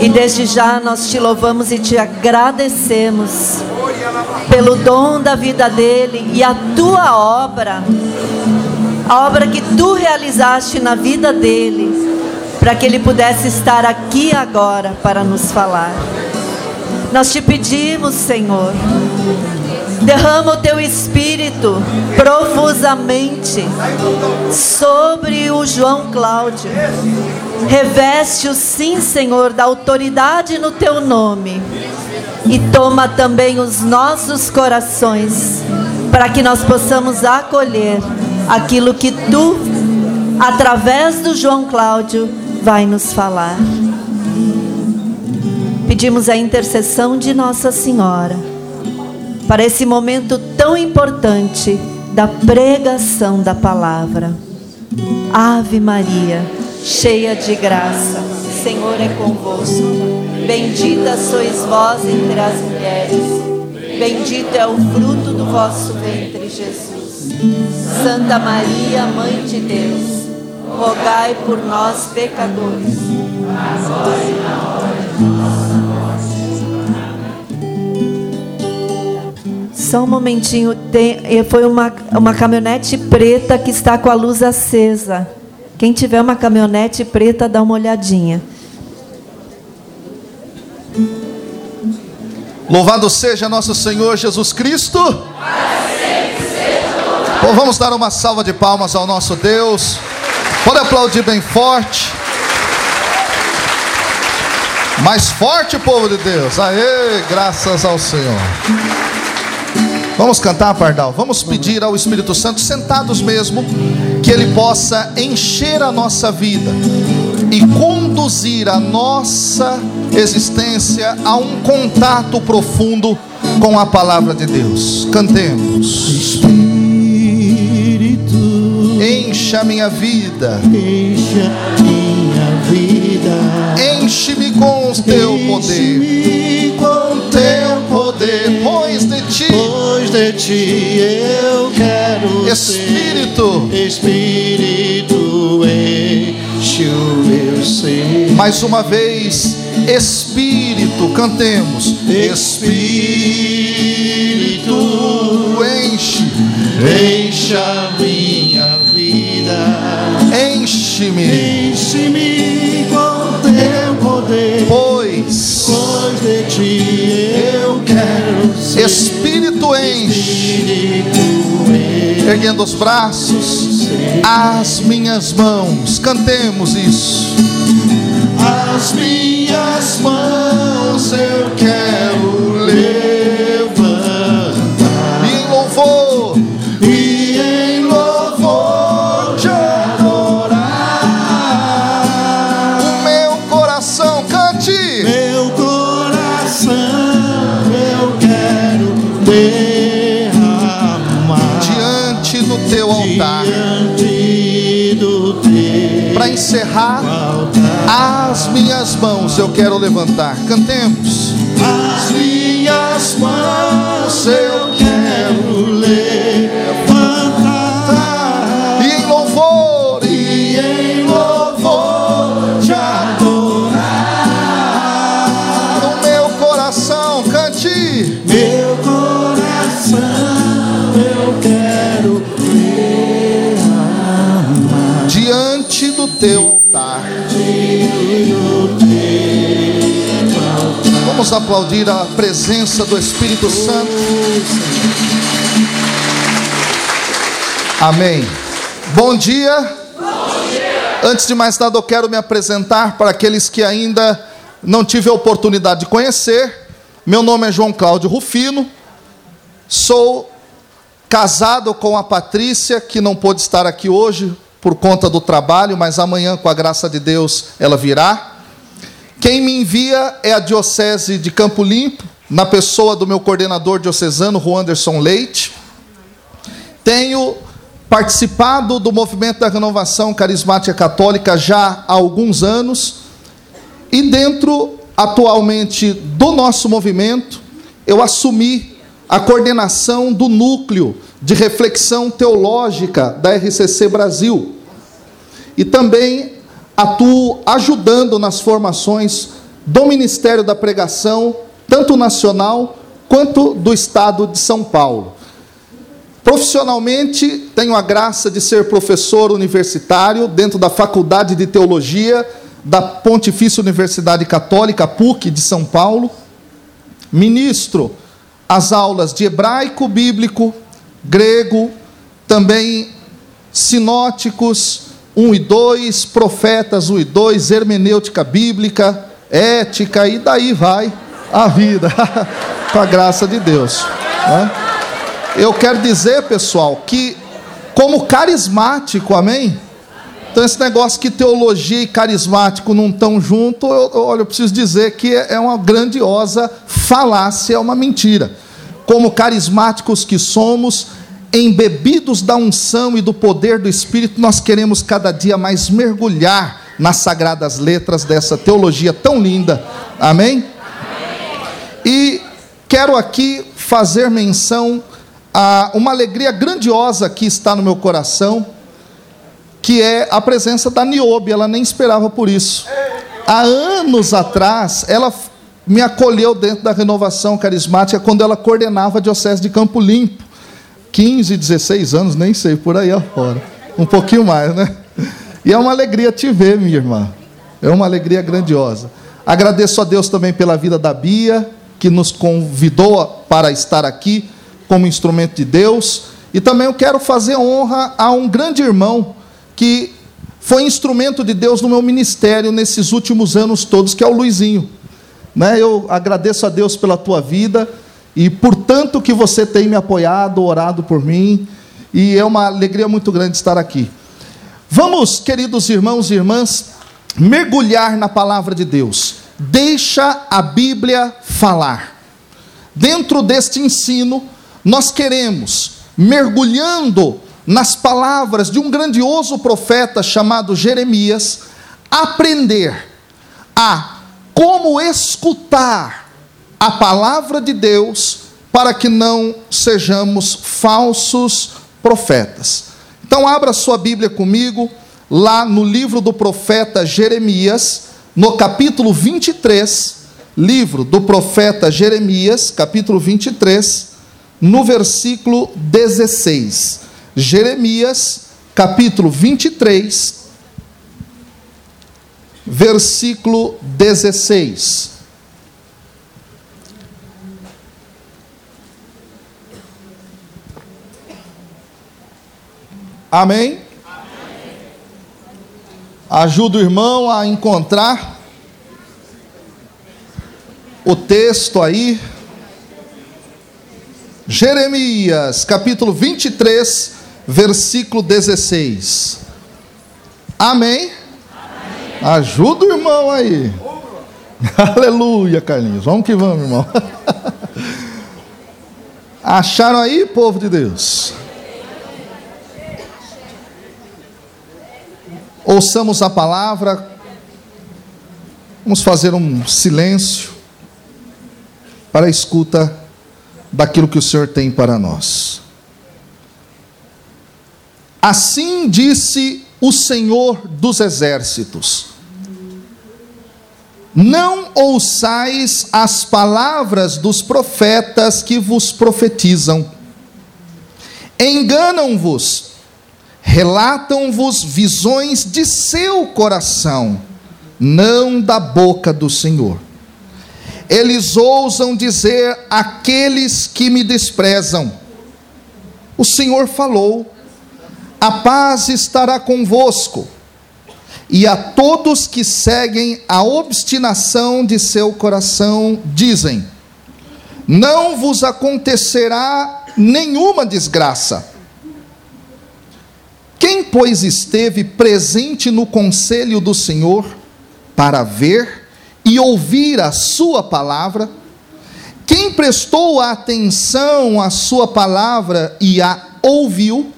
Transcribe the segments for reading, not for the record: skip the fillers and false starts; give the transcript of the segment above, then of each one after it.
E desde já nós te louvamos e te agradecemos pelo dom da vida dele e a tua obra, a obra que tu realizaste na vida dele, para que ele pudesse estar aqui agora para nos falar. Nós te pedimos, Senhor, derrama o teu Espírito profusamente sobre o João Cláudio. Reveste-o, sim, Senhor, da autoridade no teu nome. E toma também os nossos corações, para que nós possamos acolher aquilo que tu, através do João Cláudio, vai nos falar. Pedimos a intercessão de Nossa Senhora para esse momento tão importante da pregação da palavra. Ave Maria, cheia de graça, o Senhor é convosco. Bendita sois vós entre as mulheres, bendito é o fruto do vosso ventre, Jesus. Santa Maria, Mãe de Deus, rogai por nós, pecadores, agora e na hora de nossa morte. Só um momentinho, foi uma caminhonete preta que está com a luz acesa. Quem tiver uma caminhonete preta, dá uma olhadinha. Louvado seja nosso Senhor Jesus Cristo. Bom, vamos dar uma salva de palmas ao nosso Deus. Pode aplaudir bem forte. Mais forte, povo de Deus. Aê, graças ao Senhor. Vamos cantar, Pardal? Vamos pedir ao Espírito Santo, sentados mesmo, que Ele possa encher a nossa vida e conduzir a nossa existência a um contato profundo com a palavra de Deus. Cantemos. Espírito, encha minha vida, encha minha vida, enche-me com o teu poder, enche-me com teu poder, pois de ti eu quero Espírito, ser. Espírito, enche o meu ser. Mais uma vez, Espírito, cantemos. Espírito, encha minha vida, enche-me, enche-me com teu poder, pois de ti eu quero ser. Espírito, enche, erguendo os braços, as minhas mãos, cantemos isso. As minhas mãos eu quero levantar E em louvor te adorar. o meu coração cante. Meu coração eu quero derramar Diante do teu altar. diante do teu Para encerrar, altar. as minhas mãos eu quero levantar. Cantemos. As minhas mãos eu quero levantar E em louvor te adorar. no meu coração cante. Meu coração eu quero derramar Diante do teu altar. Vamos aplaudir a presença do Espírito Santo. Amém. Bom dia. Antes de mais nada, eu quero me apresentar para aqueles que ainda não tive a oportunidade de conhecer. Meu nome é João Cláudio Rufino. Sou casado com a Patrícia, que não pôde estar aqui hoje por conta do trabalho, mas amanhã, com a graça de Deus, ela virá. Quem me envia é a Diocese de Campo Limpo, na pessoa do meu coordenador diocesano, Anderson Leite. Tenho participado do movimento da Renovação Carismática Católica já há alguns anos. E dentro, atualmente, do nosso movimento, eu assumi a coordenação do núcleo de reflexão teológica da RCC Brasil. E também atuo ajudando nas formações do Ministério da Pregação, tanto nacional quanto do estado de São Paulo. Profissionalmente, tenho a graça de ser professor universitário dentro da Faculdade de Teologia da Pontifícia Universidade Católica, PUC, de São Paulo. Ministro as aulas de hebraico bíblico, grego, também sinóticos 1 e 2, profetas 1 e 2, hermenêutica bíblica, ética, e daí vai a vida, com a graça de Deus, né? Eu quero dizer, pessoal, que como carismático, amém? Então esse negócio que teologia e carismático não estão juntos, eu preciso dizer que é uma grandiosa falácia, é uma mentira. Como carismáticos que somos, embebidos da unção e do poder do Espírito, nós queremos cada dia mais mergulhar nas sagradas letras dessa teologia tão linda, amém? E quero aqui fazer menção a uma alegria grandiosa que está no meu coração, que é a presença da Niobe. Ela nem esperava por isso. Há anos atrás, ela me acolheu dentro da Renovação Carismática, quando ela coordenava a Diocese de Campo Limpo. 15, 16 anos, nem sei, por aí afora. Um pouquinho mais, né? E é uma alegria te ver, minha irmã. É uma alegria grandiosa. Agradeço a Deus também pela vida da Bia, que nos convidou para estar aqui como instrumento de Deus. E também eu quero fazer honra a um grande irmão que foi instrumento de Deus no meu ministério nesses últimos anos todos, que é o Luizinho, né? Eu agradeço a Deus pela tua vida e por tanto que você tem me apoiado, orado por mim, e é uma alegria muito grande estar aqui. Vamos, queridos irmãos e irmãs, mergulhar na palavra de Deus. Deixa a Bíblia falar. Dentro deste ensino, nós queremos, mergulhando nas palavras de um grandioso profeta chamado Jeremias, aprender a como escutar a palavra de Deus para que não sejamos falsos profetas. Então abra sua Bíblia comigo, lá no livro do profeta Jeremias, no capítulo 23, livro do profeta Jeremias, capítulo 23, no versículo 16. Jeremias, capítulo 23, versículo 16. Amém? Ajuda o irmão a encontrar o texto aí. Jeremias, capítulo 23, versículo 16. Amém? Ajuda o irmão aí. Aleluia, Carlinhos. Vamos que vamos, irmão. Acharam aí, povo de Deus? Ouçamos a palavra. Vamos fazer um silêncio para a escuta daquilo que o Senhor tem para nós. Assim disse o Senhor dos Exércitos: não ouçais as palavras dos profetas que vos profetizam. Enganam-vos, relatam-vos visões de seu coração, não da boca do Senhor. Eles ousam dizer àqueles que me desprezam: o Senhor falou, a paz estará convosco. E a todos que seguem a obstinação de seu coração dizem: não vos acontecerá nenhuma desgraça. Quem, pois, esteve presente no conselho do Senhor para ver e ouvir a sua palavra? Quem prestou atenção à sua palavra e a ouviu?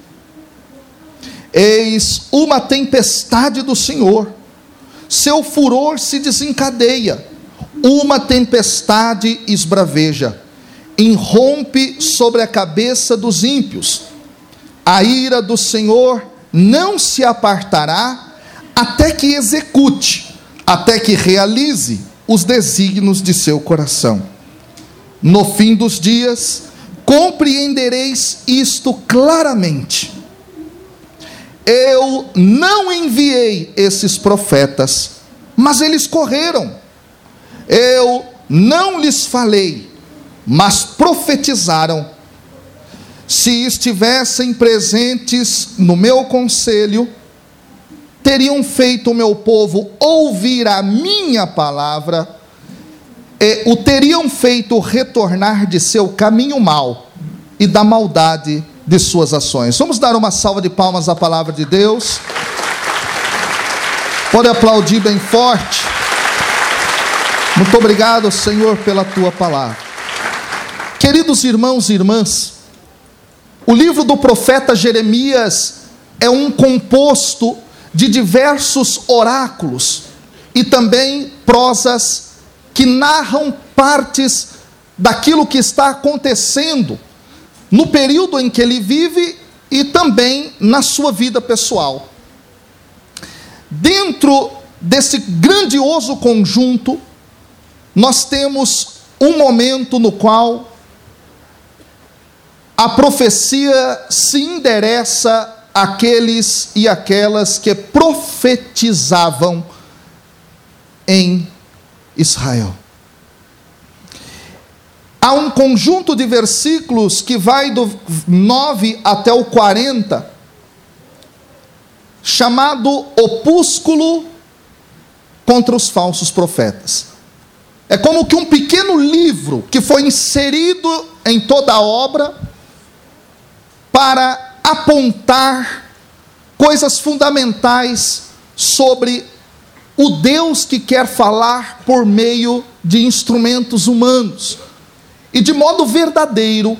Eis uma tempestade do Senhor, seu furor se desencadeia, uma tempestade esbraveja, irrompe sobre a cabeça dos ímpios. A ira do Senhor não se apartará até que execute, até que realize os desígnios de seu coração. No fim dos dias, compreendereis isto claramente. Eu não enviei esses profetas, mas eles correram. Eu não lhes falei, mas profetizaram. Se estivessem presentes no meu conselho, teriam feito o meu povo ouvir a minha palavra, e o teriam feito retornar de seu caminho mau e da maldade de suas ações. Vamos dar uma salva de palmas à palavra de Deus. Pode aplaudir bem forte. Muito obrigado, Senhor, pela tua palavra. Queridos irmãos e irmãs, o livro do profeta Jeremias é um composto de diversos oráculos e também prosas que narram partes daquilo que está acontecendo no período em que ele vive e também na sua vida pessoal. Dentro desse grandioso conjunto, nós temos um momento no qual a profecia se endereça àqueles e aquelas que profetizavam em Israel. Há um conjunto de versículos que vai do 9 até o 40, chamado opúsculo contra os falsos profetas. É como que um pequeno livro que foi inserido em toda a obra para apontar coisas fundamentais sobre o Deus que quer falar por meio de instrumentos humanos e de modo verdadeiro,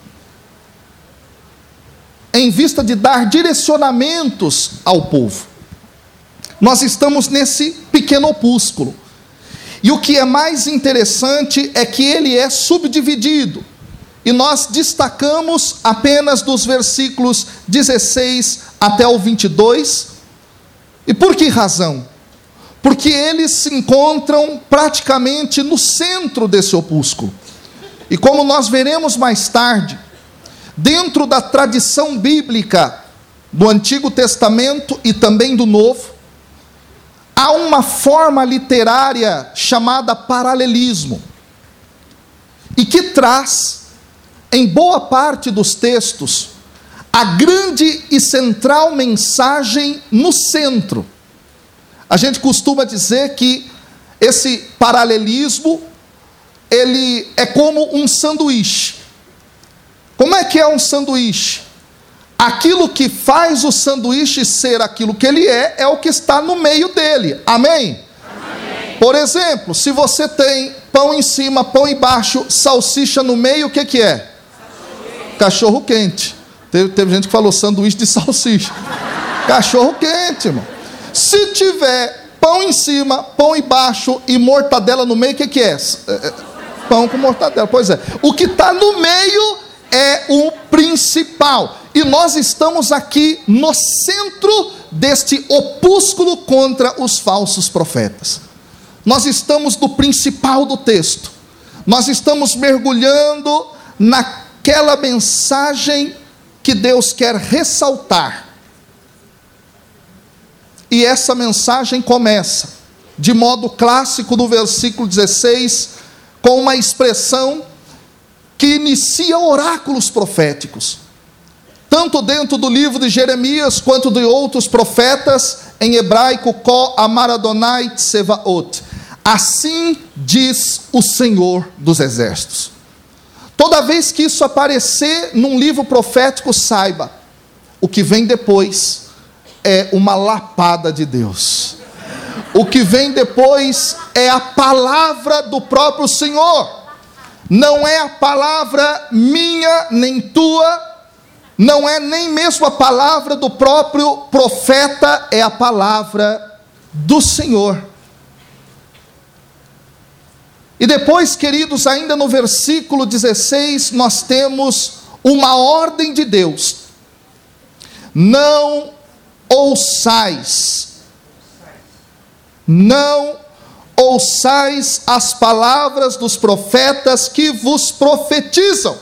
em vista de dar direcionamentos ao povo. Nós estamos nesse pequeno opúsculo, e o que é mais interessante é que ele é subdividido, e nós destacamos apenas dos versículos 16 até o 22, e por que razão? Porque eles se encontram praticamente no centro desse opúsculo, e como nós veremos mais tarde, dentro da tradição bíblica do Antigo Testamento e também do Novo, há uma forma literária chamada paralelismo, e que traz, em boa parte dos textos, a grande e central mensagem no centro. A gente costuma dizer que esse paralelismo, ele é como um sanduíche. Como é que é um sanduíche? Aquilo que faz o sanduíche ser aquilo que ele é o que está no meio dele. Amém? Amém. Por exemplo, se você tem pão em cima, pão embaixo, salsicha no meio, o que que é? Cachorro quente. Teve gente que falou sanduíche de salsicha. Cachorro quente, irmão. Se tiver pão em cima, pão embaixo e mortadela no meio, o que que é? Pão com mortadela. Pois é. O que está no meio é o principal. E nós estamos aqui no centro deste opúsculo contra os falsos profetas. Nós estamos no principal do texto. Nós estamos mergulhando naquela mensagem que Deus quer ressaltar. E essa mensagem começa, de modo clássico, no versículo 16, com uma expressão que inicia oráculos proféticos, tanto dentro do livro de Jeremias, quanto de outros profetas, em hebraico, Ko Amar Adonai Tsevaot. Assim diz o Senhor dos Exércitos. Toda vez que isso aparecer num livro profético, saiba, o que vem depois é uma lapada de Deus. O que vem depois é a palavra do próprio Senhor. Não é a palavra minha nem tua, não é nem mesmo a palavra do próprio profeta, é a palavra do Senhor. E depois, queridos, ainda no versículo 16, nós temos uma ordem de Deus: não ouçais ouçais as palavras dos profetas que vos profetizam.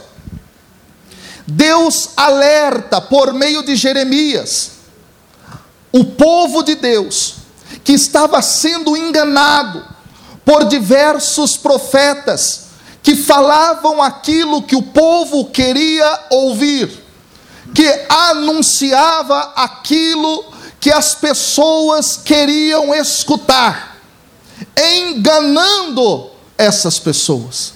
Deus alerta por meio de Jeremias o povo de Deus, que estava sendo enganado por diversos profetas, que falavam aquilo que o povo queria ouvir, que anunciava aquilo que as pessoas queriam escutar, enganando essas pessoas.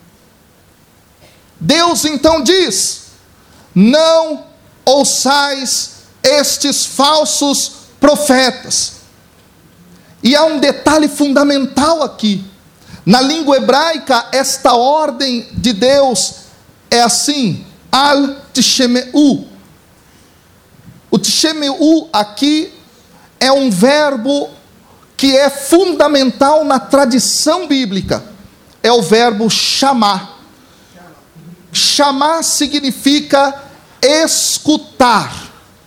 Deus então diz: não ouçais estes falsos profetas. E há um detalhe fundamental aqui. Na língua hebraica, esta ordem de Deus é assim: al-tishmeu. O tishmeu aqui é um verbo que é fundamental na tradição bíblica. É o verbo chamar. Chamar significa escutar.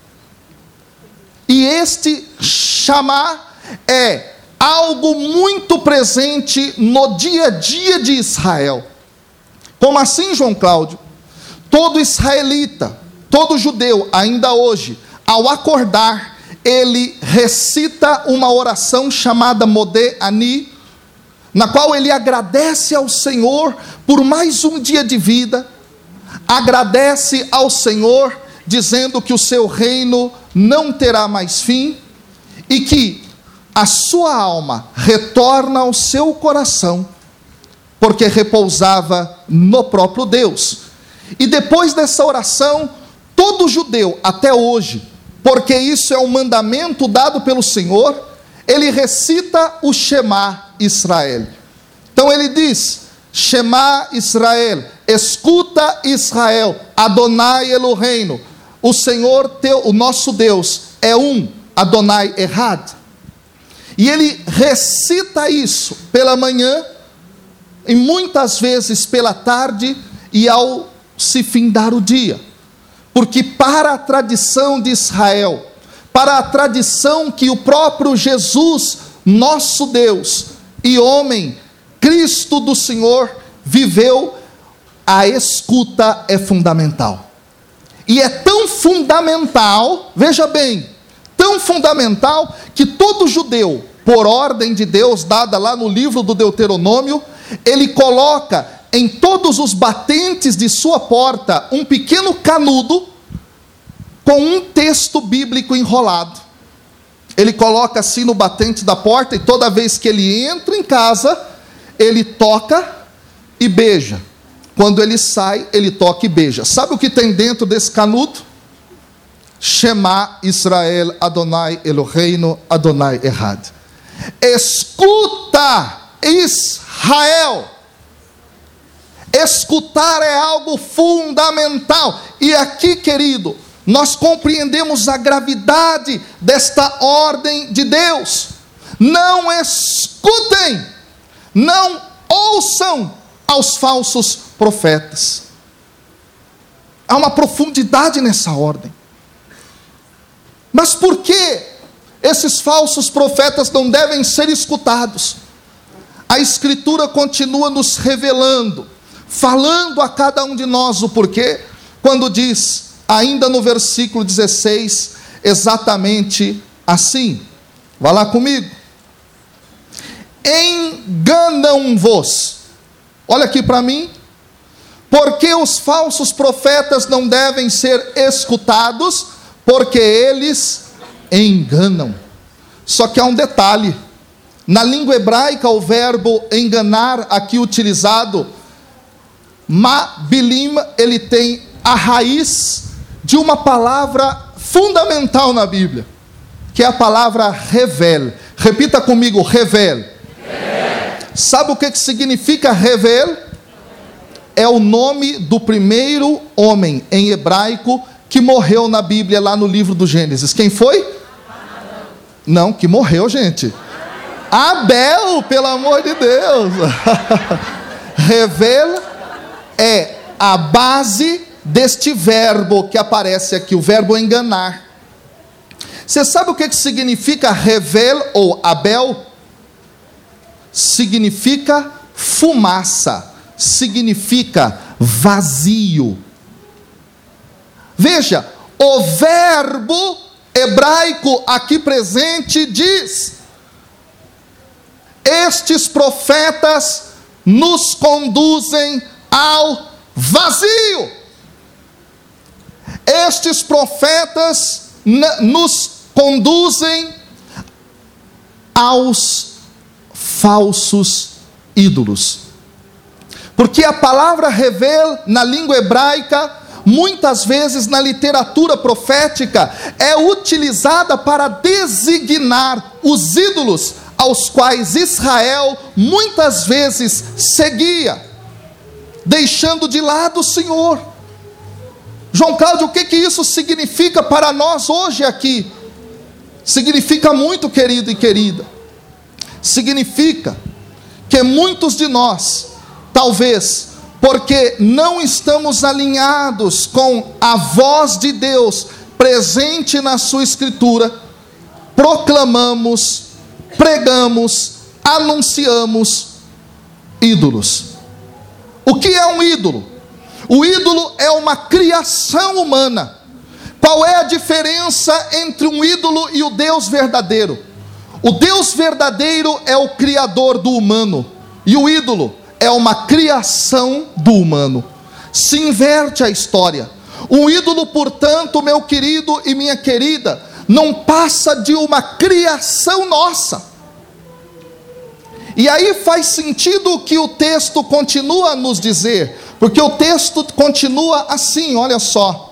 E este chamar é algo muito presente no dia a dia de Israel. Como assim, João Cláudio? Todo israelita, todo judeu, ainda hoje, ao acordar, ele recita uma oração chamada Modeh Ani, na qual ele agradece ao Senhor por mais um dia de vida, agradece ao Senhor dizendo que o seu reino não terá mais fim, e que a sua alma retorna ao seu coração, porque repousava no próprio Deus. E depois dessa oração, todo judeu, até hoje, porque isso é um mandamento dado pelo Senhor, ele recita o Shema Israel. Então ele diz: Shema Israel, escuta Israel, Adonai Eloheinu, o Senhor teu, o nosso Deus é um, Adonai Errad. E ele recita isso pela manhã, e muitas vezes pela tarde, e ao se findar o dia. Porque para a tradição de Israel, para a tradição que o próprio Jesus, nosso Deus e homem, Cristo do Senhor, viveu, a escuta é fundamental. E é tão fundamental, veja bem, tão fundamental, que todo judeu, por ordem de Deus dada lá no livro do Deuteronômio, ele coloca em todos os batentes de sua porta um pequeno canudo com um texto bíblico enrolado. Ele coloca assim no batente da porta, e toda vez que ele entra em casa, ele toca e beija. Quando ele sai, ele toca e beija. Sabe o que tem dentro desse canudo? Shema Israel, Adonai Eloheinu, Adonai Errad. Escuta, Israel. Escutar é algo fundamental. E aqui, querido, nós compreendemos a gravidade desta ordem de Deus. Não escutem, não ouçam aos falsos profetas. Há uma profundidade nessa ordem. Mas por que esses falsos profetas não devem ser escutados? A Escritura continua nos revelando, falando a cada um de nós o porquê, quando diz, ainda no versículo 16, exatamente assim. Vá lá comigo. Enganam-vos. Olha aqui para mim. Porque os falsos profetas não devem ser escutados? Porque eles enganam. Só que há um detalhe. Na língua hebraica, o verbo enganar, aqui utilizado, mabilim, ele tem a raiz de uma palavra fundamental na Bíblia, que é a palavra revel. Repita comigo, revel. Sabe o que significa revel? É o nome do primeiro homem em hebraico que morreu na Bíblia, lá no livro do Gênesis. Quem foi? Não, que morreu, gente. Abel, pelo amor de Deus. Revel é a base deste verbo que aparece aqui, o verbo enganar. Você sabe o que significa revel ou Abel? significa fumaça, significa vazio. Veja, o verbo hebraico aqui presente diz: estes profetas nos conduzem ao vazio. Estes profetas nos conduzem aos falsos ídolos. Porque a palavra revel na língua hebraica, muitas vezes na literatura profética, é utilizada para designar os ídolos aos quais Israel muitas vezes seguia, deixando de lado o Senhor. João Cláudio, o que isso significa para nós hoje aqui? Significa muito, querido e querida. Significa que muitos de nós, talvez porque não estamos alinhados com a voz de Deus presente na sua Escritura, proclamamos, pregamos, anunciamos ídolos. O que é um ídolo? O ídolo é uma criação humana. Qual é a diferença entre um ídolo e o Deus verdadeiro? O Deus verdadeiro é o criador do humano, e o ídolo é uma criação do humano. Se inverte a história. Um ídolo, portanto, meu querido e minha querida, não passa de uma criação nossa. E aí faz sentido o que o texto continua a nos dizer, porque o texto continua assim, olha só: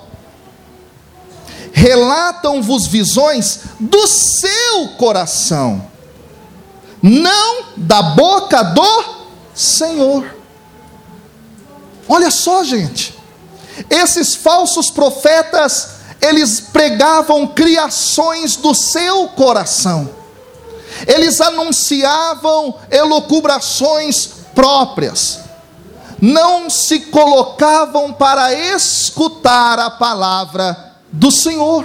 relatam-vos visões do seu coração, não da boca do Senhor. Olha só, gente, esses falsos profetas, eles pregavam criações do seu coração, eles anunciavam elucubrações próprias, não se colocavam para escutar a palavra do Senhor.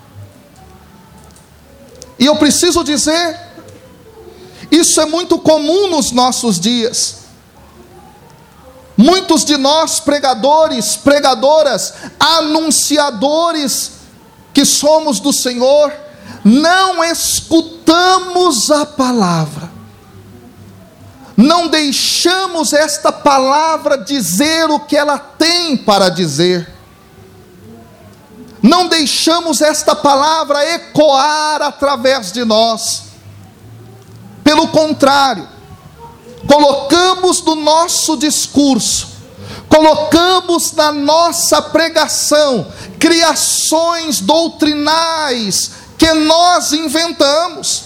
E eu preciso dizer, isso é muito comum nos nossos dias. Muitos de nós, pregadores, pregadoras, anunciadores que somos do Senhor, não escutamos a palavra, não deixamos esta palavra dizer o que ela tem para dizer, não deixamos esta palavra ecoar através de nós. Pelo contrário, colocamos no nosso discurso, colocamos na nossa pregação criações doutrinais que nós inventamos,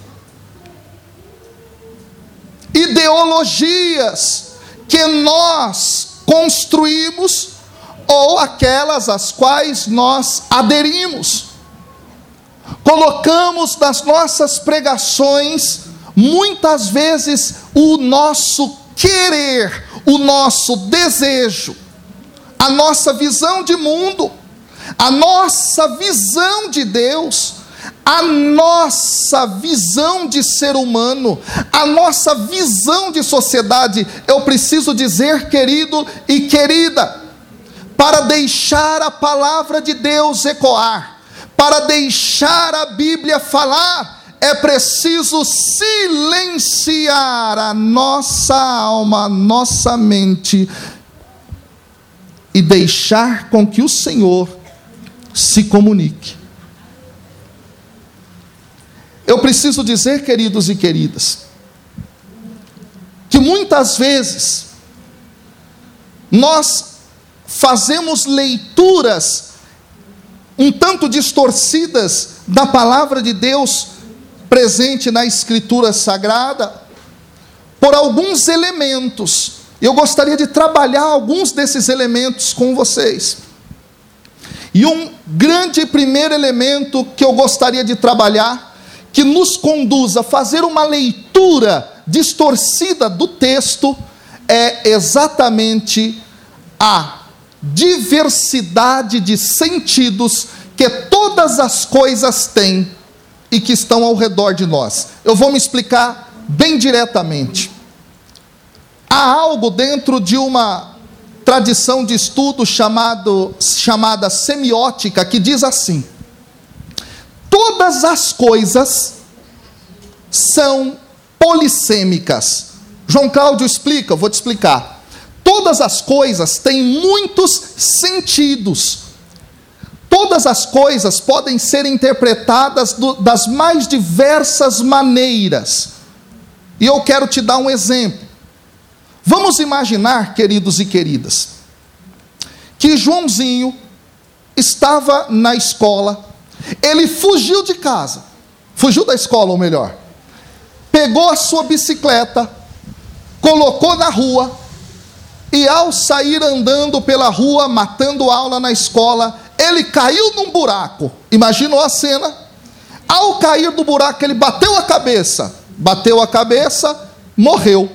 ideologias que nós construímos, ou aquelas às quais nós aderimos. Colocamos nas nossas pregações, muitas vezes, o nosso querer, o nosso desejo, a nossa visão de mundo, a nossa visão de Deus, a nossa visão de ser humano, a nossa visão de sociedade. Eu preciso dizer, querido e querida, para deixar a palavra de Deus ecoar, para deixar a Bíblia falar, é preciso silenciar a nossa alma, a nossa mente, e deixar com que o Senhor se comunique. Eu preciso dizer, queridos e queridas, que muitas vezes nós fazemos leituras um tanto distorcidas da palavra de Deus presente na Escritura Sagrada, por alguns elementos. Eu gostaria de trabalhar alguns desses elementos com vocês. E um grande primeiro elemento que eu gostaria de trabalhar, que nos conduz a fazer uma leitura distorcida do texto, é exatamente a diversidade de sentidos que todas as coisas têm e que estão ao redor de nós. Eu vou me explicar bem diretamente. Há algo dentro de uma tradição de estudo chamada semiótica, que diz assim: todas as coisas são polissêmicas. João Cláudio explica, eu vou te explicar. Todas as coisas têm muitos sentidos. Todas as coisas podem ser interpretadas das mais diversas maneiras. E eu quero te dar um exemplo. Vamos imaginar, queridos e queridas, que Joãozinho estava na escola, ele fugiu de casa, fugiu da escola, ou melhor, pegou a sua bicicleta, colocou na rua, e ao sair andando pela rua, matando aula na escola, ele caiu num buraco. Imaginou a cena? Ao cair do buraco, ele bateu a cabeça, morreu.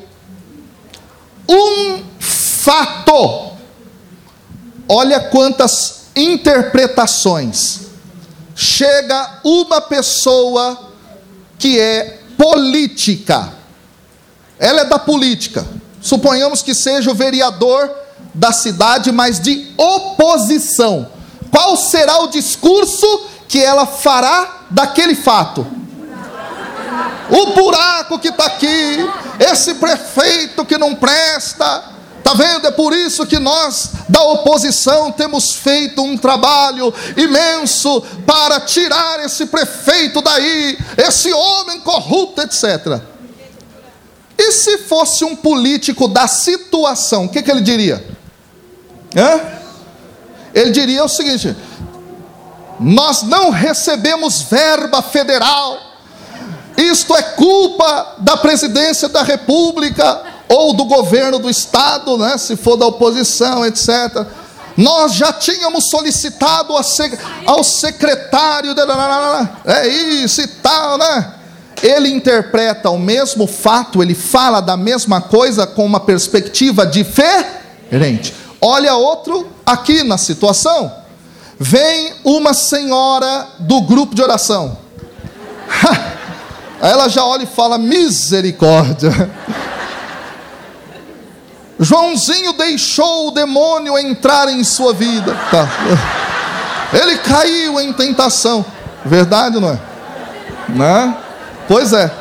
Um fato. Olha quantas interpretações. Chega uma pessoa que é política, ela é da política, suponhamos que seja o vereador da cidade, mas de oposição. Qual será o discurso que ela fará daquele fato? O buraco que está aqui, esse prefeito que não presta, está vendo? É por isso que nós da oposição temos feito um trabalho imenso para tirar esse prefeito daí, esse homem corrupto, etc. E se fosse um político da situação, o que ele diria? Ele diria o seguinte: nós não recebemos verba federal, isto é culpa da presidência da república, ou do governo do estado, né, se for da oposição, etc. Nós já tínhamos solicitado ao secretário, é isso e tal, né? Ele interpreta o mesmo fato, ele fala da mesma coisa com uma perspectiva diferente. Olha outro aqui na situação. Vem uma senhora do grupo de oração. Ela já olha e fala: misericórdia. Joãozinho deixou o demônio entrar em sua vida. Tá. Ele caiu em tentação. Verdade, não é? Não? Pois é.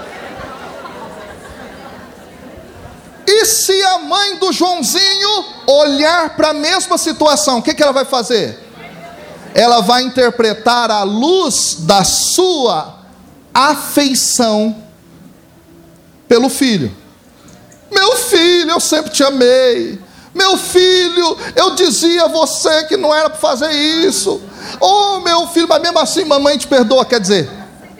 E se a mãe do Joãozinho olhar para a mesma situação, o que ela vai fazer? Ela vai interpretar à luz da sua afeição pelo filho. Meu filho, eu sempre te amei. Meu filho, eu dizia a você que não era para fazer isso. Oh, meu filho, mas mesmo assim mamãe te perdoa, quer dizer.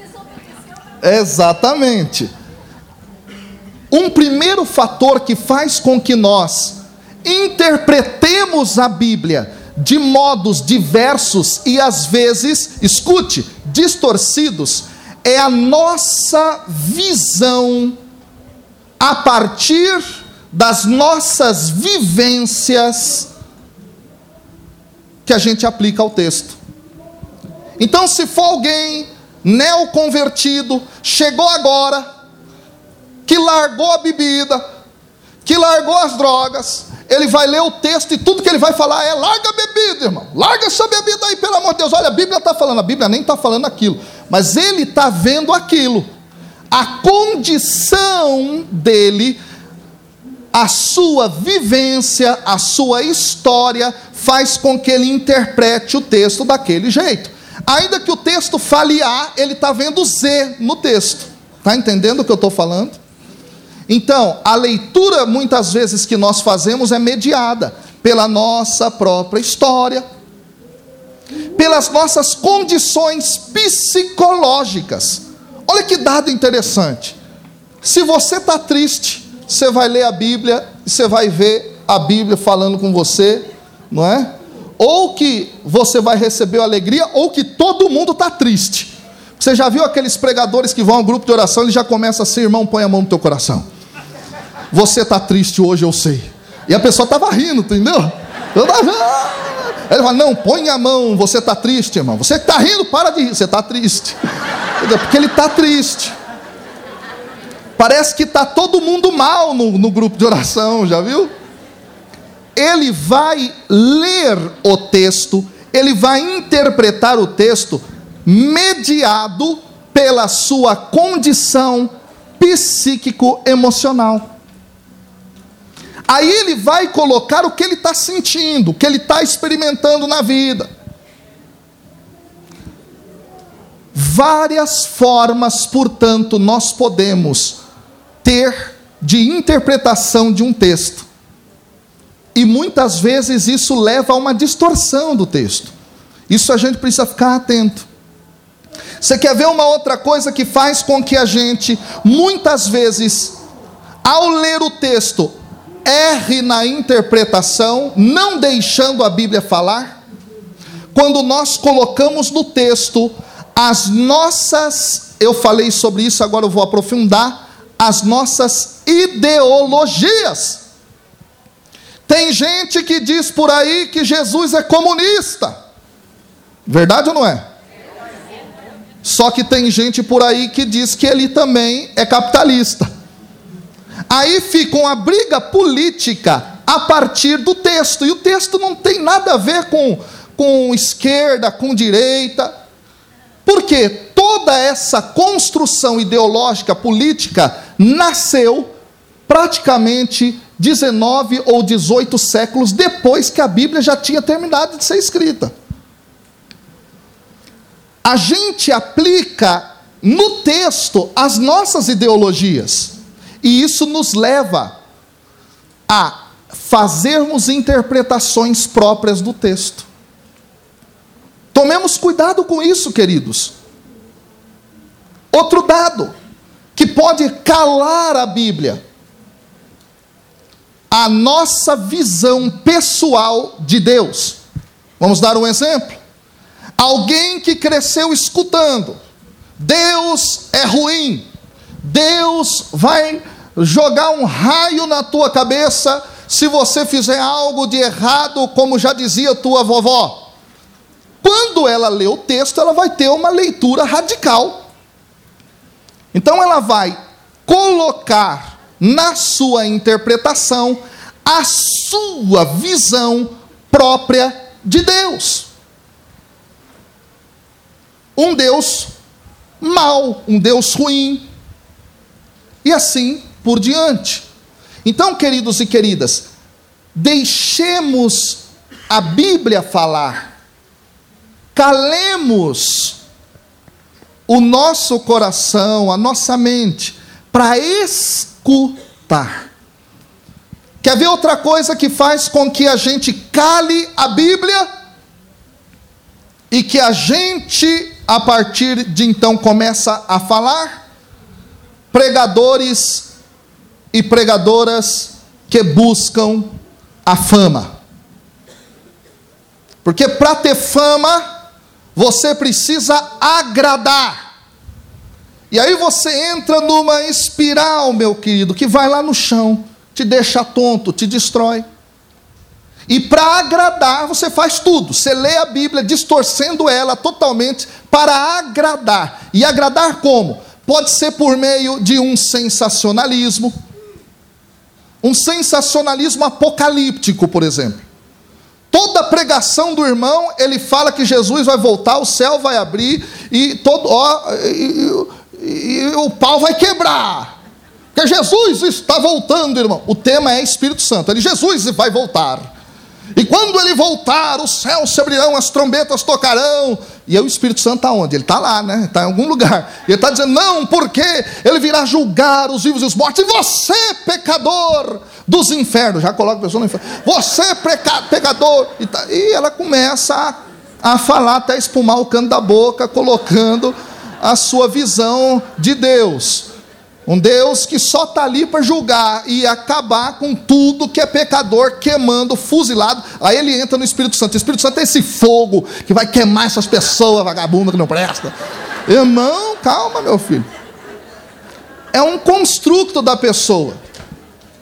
Exatamente. Um primeiro fator que faz com que nós interpretemos a Bíblia de modos diversos e às vezes, escute, distorcidos, é a nossa visão a partir das nossas vivências que a gente aplica ao texto. Então, se for alguém neoconvertido, chegou agora, que largou a bebida, que largou as drogas, ele vai ler o texto e tudo que ele vai falar é: larga a bebida, irmão, larga essa bebida aí, pelo amor de Deus. Olha, a Bíblia está falando, a Bíblia nem está falando aquilo, mas ele está vendo aquilo. A condição dele, a sua vivência, a sua história faz com que ele interprete o texto daquele jeito. Ainda que o texto fale A, ele está vendo Z no texto. Está entendendo o que eu estou falando? Então, a leitura muitas vezes que nós fazemos é mediada pela nossa própria história, pelas nossas condições psicológicas. Olha que dado interessante. Se você está triste, você vai ler a Bíblia e você vai ver a Bíblia falando com você, não é? Ou que você vai receber alegria, ou que todo mundo está triste. Você já viu aqueles pregadores que vão ao grupo de oração, ele já começa assim: irmão, põe a mão no teu coração. Você está triste hoje, eu sei. E a pessoa estava rindo, entendeu? Ele fala: não, põe a mão, você está triste, irmão. Você que está rindo, para de rir, você está triste. Porque ele está triste. Parece que está todo mundo mal no grupo de oração, já viu? Ele vai ler o texto, ele vai interpretar o texto mediado pela sua condição psíquico-emocional. Aí ele vai colocar o que ele está sentindo, o que ele está experimentando na vida. Várias formas, portanto, nós podemos ter de interpretação de um texto. E muitas vezes isso leva a uma distorção do texto. Isso a gente precisa ficar atento. Você quer ver uma outra coisa que faz com que a gente, muitas vezes, ao ler o texto, erre na interpretação, não deixando a Bíblia falar? Quando nós colocamos no texto as nossas, eu falei sobre isso, agora eu vou aprofundar, as nossas ideologias. Tem gente que diz por aí que Jesus é comunista. Verdade ou não é? Só que tem gente por aí que diz que ele também é capitalista. Aí fica uma briga política a partir do texto. E o texto não tem nada a ver com esquerda, com direita. Porque toda essa construção ideológica, política, nasceu praticamente 19 ou 18 séculos depois que a Bíblia já tinha terminado de ser escrita. A gente aplica no texto as nossas ideologias, e isso nos leva a fazermos interpretações próprias do texto. Tomemos cuidado com isso, queridos. Outro dado que pode calar a Bíblia: a nossa visão pessoal de Deus. Vamos dar um exemplo. Alguém que cresceu escutando: Deus é ruim, Deus vai jogar um raio na tua cabeça se você fizer algo de errado, como já dizia tua vovó. Quando ela lê o texto, ela vai ter uma leitura radical. Então ela vai colocar na sua interpretação a sua visão própria de Deus. Um Deus mau, um Deus ruim, e assim por diante. Então, queridos e queridas, deixemos a Bíblia falar, calemos o nosso coração, a nossa mente, para escutar. Quer ver outra coisa que faz com que a gente cale a Bíblia? E que a gente, a partir de então, começa a falar? Pregadores e pregadoras que buscam a fama. Porque para ter fama, você precisa agradar. E aí você entra numa espiral, meu querido, que vai lá no chão, te deixa tonto, te destrói. E para agradar, você faz tudo. Você lê a Bíblia distorcendo ela totalmente para agradar. E agradar como? Pode ser por meio de um sensacionalismo apocalíptico, por exemplo. Toda pregação do irmão, ele fala que Jesus vai voltar, o céu vai abrir e o pau vai quebrar. Porque Jesus está voltando, irmão. O tema é Espírito Santo. Jesus vai voltar. E quando ele voltar, os céus se abrirão, as trombetas tocarão. E aí o Espírito Santo está onde? Ele está lá, né? Está em algum lugar. E ele está dizendo: não, porque ele virá julgar os vivos e os mortos. E você, pecador dos infernos, já coloca a pessoa no inferno. Você, pecador. E ela começa a falar até espumar o canto da boca, colocando a sua visão de Deus. Um Deus que só está ali para julgar e acabar com tudo que é pecador, queimando, fuzilado. Aí ele entra no Espírito Santo. O Espírito Santo é esse fogo que vai queimar essas pessoas vagabundas que não prestam. Irmão, calma, meu filho. É um construto da pessoa.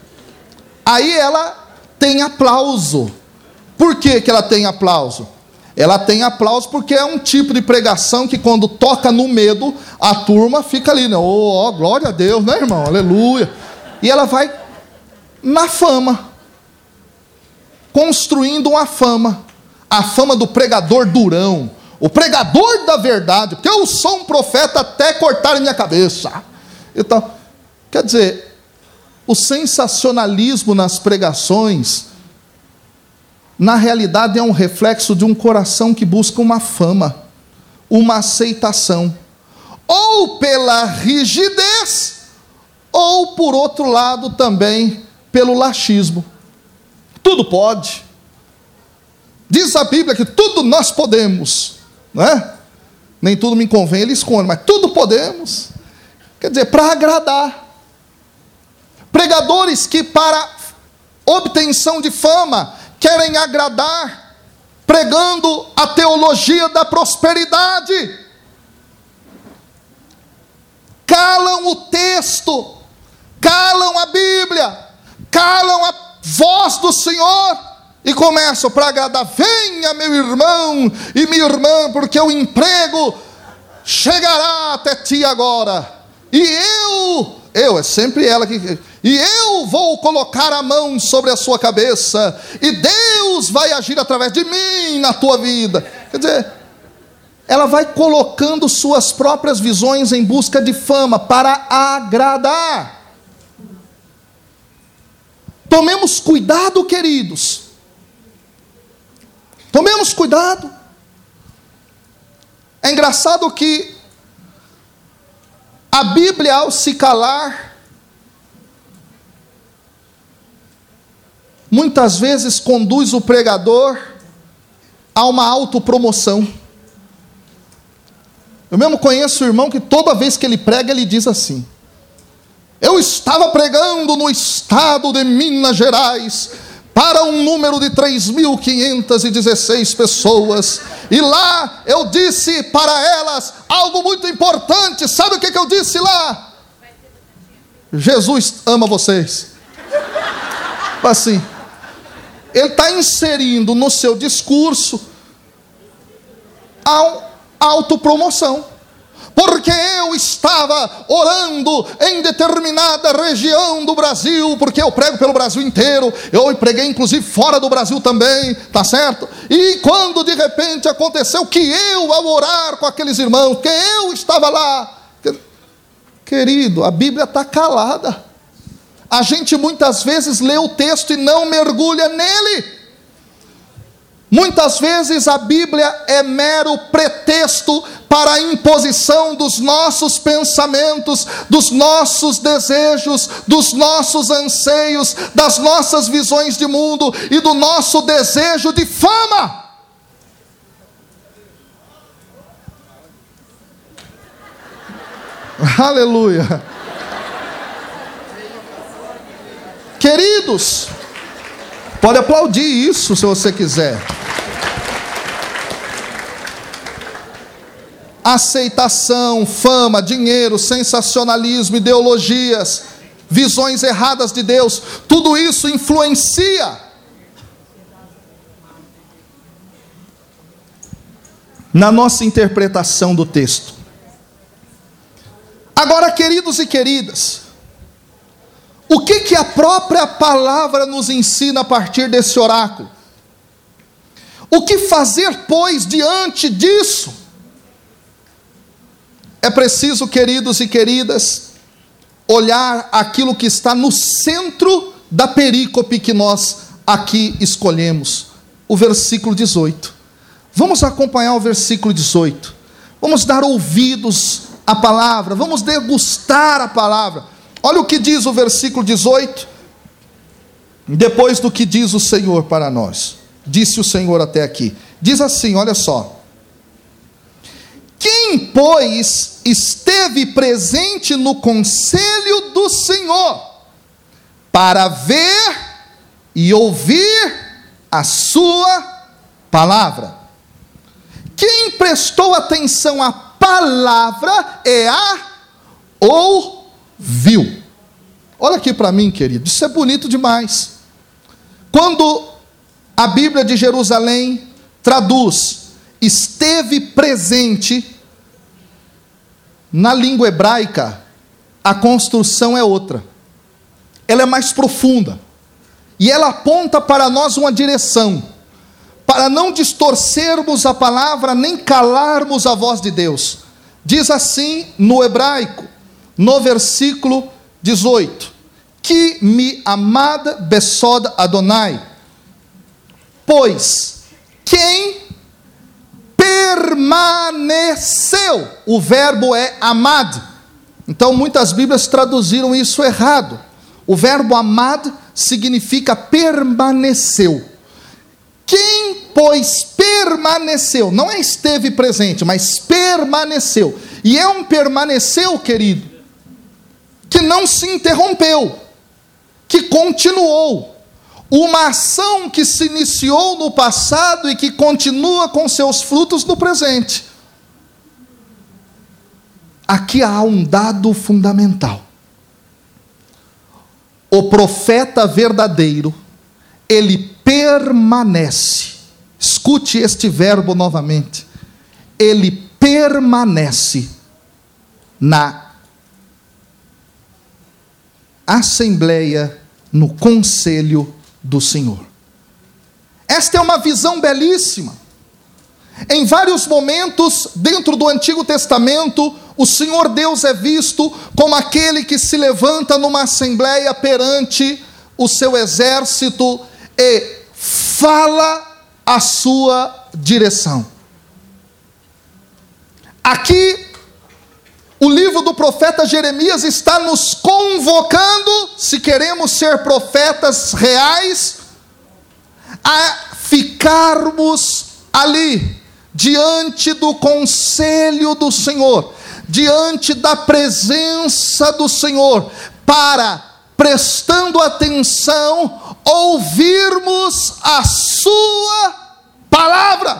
Aí ela tem aplauso. Por que ela tem aplauso? ela tem aplauso porque é um tipo de pregação que quando toca no medo, a turma fica ali, né? Oh, glória a Deus, né, irmão? Aleluia. E ela vai na fama, construindo uma fama, a fama do pregador durão, o pregador da verdade, porque eu sou um profeta até cortar minha cabeça. Então, quer dizer, o sensacionalismo nas pregações, na realidade é um reflexo de um coração que busca uma fama, uma aceitação, ou pela rigidez, ou por outro lado também pelo laxismo. Tudo pode. Diz a Bíblia que tudo nós podemos, não é? Nem tudo me convém, ele esconde, mas tudo podemos. Quer dizer, para agradar. Pregadores que para obtenção de fama querem agradar, pregando a teologia da prosperidade. Calam o texto, calam a Bíblia, calam a voz do Senhor e começam para agradar. Venha, meu irmão e minha irmã, porque o emprego chegará até ti agora. E eu, é sempre ela que... E eu vou colocar a mão sobre a sua cabeça, e Deus vai agir através de mim na tua vida. Quer dizer, ela vai colocando suas próprias visões em busca de fama, para agradar. Tomemos cuidado, queridos. Tomemos cuidado. É engraçado que a Bíblia, ao se calar, muitas vezes conduz o pregador a uma autopromoção. Eu mesmo conheço um irmão que toda vez que ele prega, ele diz assim: eu estava pregando no estado de Minas Gerais para um número de 3.516 pessoas, e lá eu disse para elas algo muito importante. Sabe o que eu disse lá? Jesus ama vocês. Assim, ele está inserindo no seu discurso a autopromoção. Porque eu estava orando em determinada região do Brasil, porque eu prego pelo Brasil inteiro, eu preguei inclusive fora do Brasil também, tá certo? E quando de repente aconteceu que eu, ao orar com aqueles irmãos, que eu estava lá, querido, a Bíblia está calada. A gente muitas vezes lê o texto e não mergulha nele. Muitas vezes a Bíblia é mero pretexto para a imposição dos nossos pensamentos, dos nossos desejos, dos nossos anseios, das nossas visões de mundo e do nosso desejo de fama. Aleluia. Queridos, pode aplaudir isso se você quiser. Aceitação, fama, dinheiro, sensacionalismo, ideologias, visões erradas de Deus, tudo isso influencia na nossa interpretação do texto. Agora, queridos e queridas, o que a própria palavra nos ensina a partir desse oráculo? O que fazer, pois, diante disso? É preciso, queridos e queridas, olhar aquilo que está no centro da perícope que nós aqui escolhemos, o versículo 18. Vamos acompanhar o versículo 18. Vamos dar ouvidos à palavra, vamos degustar a palavra. Olha o que diz o versículo 18, depois do que diz o Senhor para nós. Disse o Senhor até aqui. Diz assim, olha só: quem, pois, esteve presente no conselho do Senhor, para ver e ouvir a sua palavra? Quem prestou atenção à palavra e a ouviu? Olha aqui para mim, querido, isso é bonito demais. Quando a Bíblia de Jerusalém traduz esteve presente, na língua hebraica, a construção é outra. Ela é mais profunda. E ela aponta para nós uma direção, para não distorcermos a palavra, nem calarmos a voz de Deus. Diz assim no hebraico, no versículo 18: Ki mi amad besod Adonai, pois quem permaneceu, o verbo é amad. Então muitas Bíblias traduziram isso errado. O verbo amad significa permaneceu. Quem, pois, permaneceu, não é esteve presente, mas permaneceu. E é um permaneceu, querido, que não se interrompeu, que continuou. Uma ação que se iniciou no passado e que continua com seus frutos no presente. Aqui há um dado fundamental. O profeta verdadeiro, ele permanece. Escute este verbo novamente. Ele permanece na assembleia, no conselho do Senhor. Esta é uma visão belíssima. Em vários momentos, dentro do Antigo Testamento, o Senhor Deus é visto como aquele que se levanta numa assembleia perante o seu exército e fala a sua direção. Aqui, o livro do profeta Jeremias está nos convocando, se queremos ser profetas reais, a ficarmos ali, diante do conselho do Senhor, diante da presença do Senhor, para, prestando atenção, ouvirmos a sua palavra.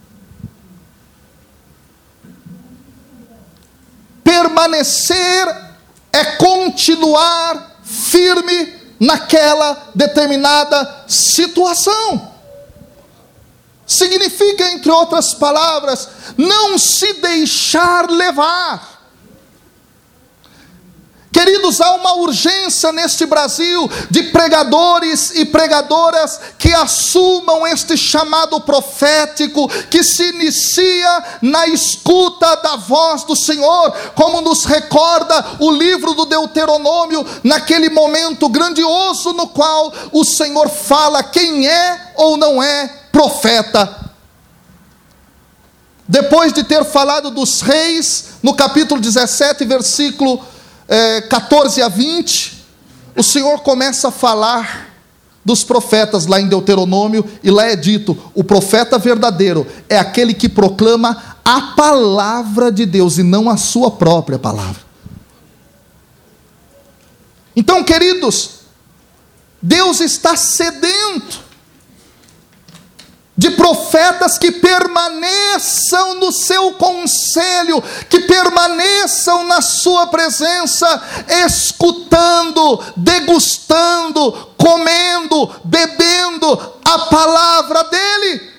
Permanecer é continuar firme naquela determinada situação. Significa, entre outras palavras, não se deixar levar. Queridos, há uma urgência neste Brasil de pregadores e pregadoras que assumam este chamado profético, que se inicia na escuta da voz do Senhor, como nos recorda o livro do Deuteronômio, naquele momento grandioso no qual o Senhor fala quem é ou não é profeta. Depois de ter falado dos reis, no capítulo 17, versículo 14 a 20, o Senhor começa a falar dos profetas lá em Deuteronômio, e lá é dito: o profeta verdadeiro é aquele que proclama a palavra de Deus e não a sua própria palavra. Então, queridos, Deus está sedento de profetas que permaneçam no seu conselho, que permaneçam na sua presença, escutando, degustando, comendo, bebendo a palavra dele.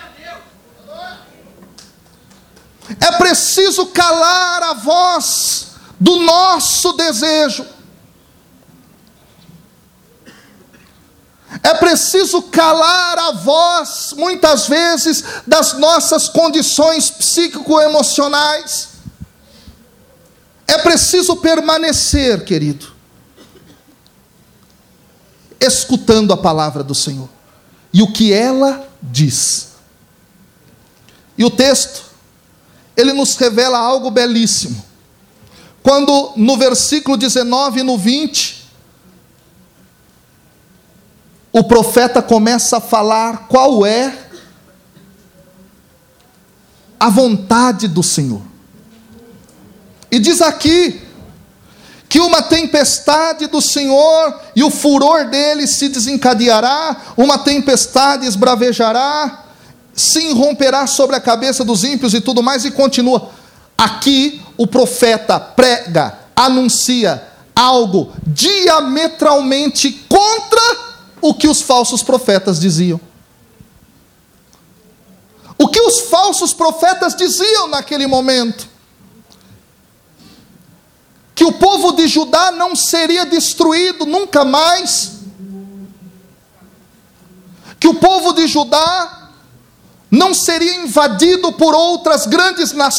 É preciso calar a voz do nosso desejo. É preciso calar a voz, muitas vezes, das nossas condições psíquico-emocionais. É preciso permanecer, querido, escutando a palavra do Senhor e o que ela diz. E o texto, ele nos revela algo belíssimo. Quando no versículo 19 e no 20, o profeta começa a falar qual é a vontade do Senhor. E diz aqui que uma tempestade do Senhor e o furor dele se desencadeará, uma tempestade esbravejará, se irromperá sobre a cabeça dos ímpios e tudo mais, e continua. Aqui o profeta prega, anuncia algo diametralmente contra o que os falsos profetas diziam. O que o os falsos profetas diziam naquele momento? Que o povo de Judá não seria destruído nunca mais, que o povo de Judá não seria invadido por outras grandes nações,